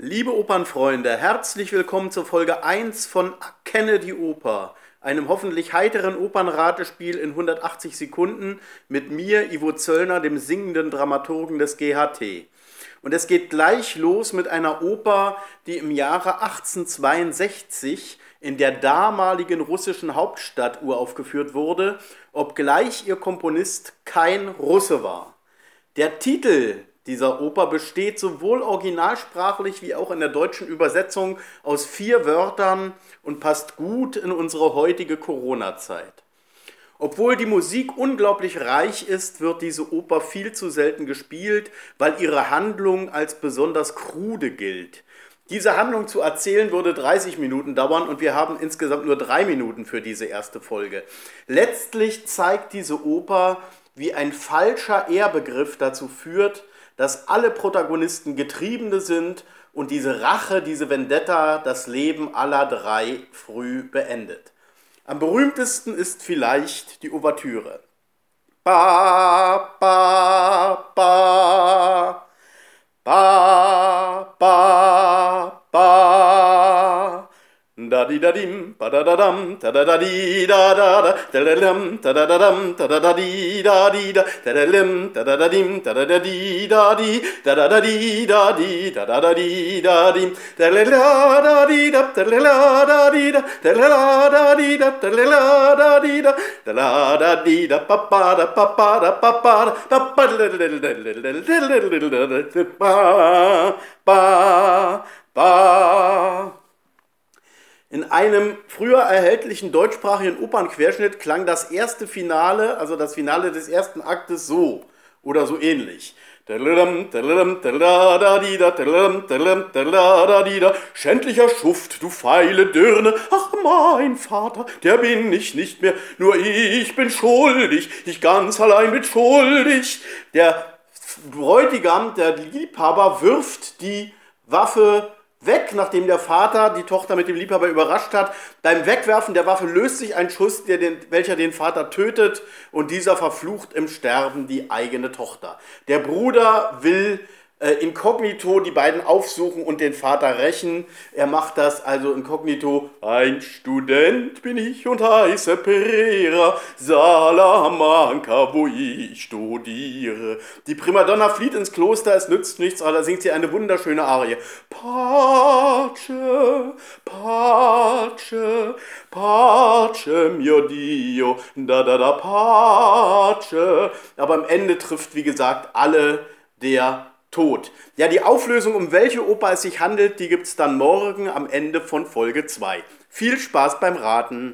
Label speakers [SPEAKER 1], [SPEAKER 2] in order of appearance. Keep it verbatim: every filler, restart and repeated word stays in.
[SPEAKER 1] Liebe Opernfreunde, herzlich willkommen zur Folge eins von Erkenne die Oper, einem hoffentlich heiteren Opernratespiel in hundertachtzig Sekunden mit mir, Ivo Zöllner, dem singenden Dramaturgen des G H T. Und es geht gleich los mit einer Oper, die im Jahre achtzehnhundertzweiundsechzig in der damaligen russischen Hauptstadt uraufgeführt wurde, obgleich ihr Komponist kein Russe war. Der Titel dieser Oper besteht sowohl originalsprachlich wie auch in der deutschen Übersetzung aus vier Wörtern und passt gut in unsere heutige Corona-Zeit. Obwohl die Musik unglaublich reich ist, wird diese Oper viel zu selten gespielt, weil ihre Handlung als besonders krude gilt. Diese Handlung zu erzählen würde dreißig Minuten dauern und wir haben insgesamt nur drei Minuten für diese erste Folge. Letztlich zeigt diese Oper, wie ein falscher Ehrbegriff dazu führt, dass alle Protagonisten Getriebene sind und diese Rache, diese Vendetta, das Leben aller drei früh beendet. Am berühmtesten ist vielleicht die Ouvertüre. Ba, ba, ba, ba, ba, ba. Da di da dim, ba da da dam, da da da di da da da, da da lam, da da da dam, da da da di da di da, da da lam, da da da dim, da da da di da di, da da da di da di, da da da di da dim, da la la da di da, da la la da di da, da la la da di da, da la la da di da, da la da di da, pa pa da pa pa da pa pa da, pa pa da ba ba ba. In einem früher erhältlichen deutschsprachigen Opernquerschnitt klang das erste Finale, also das Finale des ersten Aktes, so oder so ähnlich. Schändlicher Schuft, du feile Dirne, ach mein Vater, der bin ich nicht mehr, nur ich bin schuldig, ich ganz allein bin schuldig. Der Bräutigam, der Liebhaber, wirft die Waffe weg, nachdem der Vater die Tochter mit dem Liebhaber überrascht hat. Beim Wegwerfen der Waffe löst sich ein Schuss, der den, welcher den Vater tötet, und dieser verflucht im Sterben die eigene Tochter. Der Bruder will äh, inkognito die beiden aufsuchen und den Vater rächen. Er macht das also inkognito. Ein Student bin ich und heiße Pereira, Salamanca, wo ich studiere. Die Primadonna flieht ins Kloster, es nützt nichts, aber da singt sie eine wunderschöne Arie. Pace, pace, pace mio Dio, da da da pace. Aber am Ende trifft, wie gesagt, alle der Tod. Ja, die Auflösung, um welche Oper es sich handelt, die gibt es dann morgen am Ende von Folge zwei. Viel Spaß beim Raten!